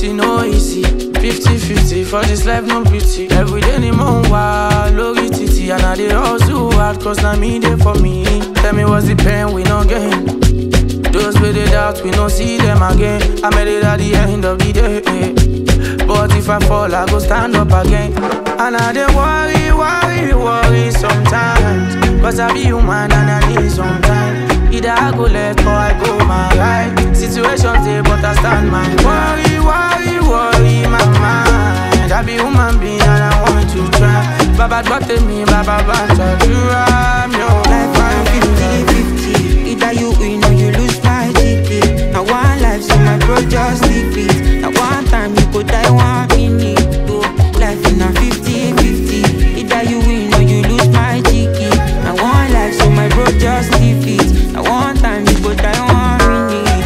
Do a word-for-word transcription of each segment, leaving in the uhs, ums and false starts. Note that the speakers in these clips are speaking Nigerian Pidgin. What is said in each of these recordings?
e no easy. Fifty fifty for this life no pity. Every day ni mo n wa lórí títì. And I dey hustle hard cause na me dey for me. Tell me what's the pain we no gain. Those with the doubt we no see them again. I made it at the end of the day. But if I fall I go stand up again. And I dey worry, worry, worry sometimes. Cause I be human and I need some time. Either I go left or I go my right. Situations there but I stand my worry, worry, worry my mind. I be human being and I want to try. Baba got me, Baba Baba you rhyme, yo. Life I'm fifty fifty. Either you win or you lose my ticket. Now one life so my bro just leave it. Now one time you go die one minute. Oh, life in a fifty fifty. Either you win or you lose my ticket. Now one life so my bro just leave it. Now one time you go die one minute.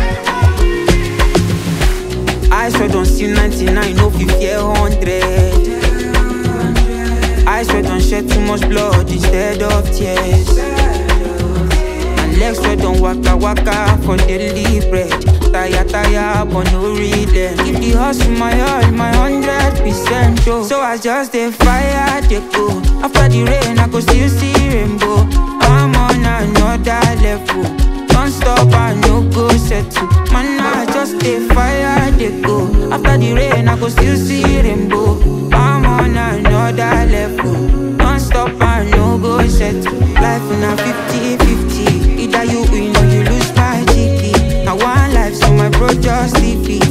I swear don't see ninety-nine, no fifty, one hundred. I swear don't shed too much blood instead of tears. And legs swear don't waka waka for daily bread. Tire tire but no rhythm. If the hustle my all, my hundred percent show. So I just dey fire dey go. After the rain I go still see rainbow. I'm on another level. Don't stop I no go settle. Man I just dey fire dey go. After the rain I go still see rainbow. I'm on another level. Don't stop I no go settle. Life in a fifty fifty. Either you win or you lose my ticket. Now one life so my bro just leave it.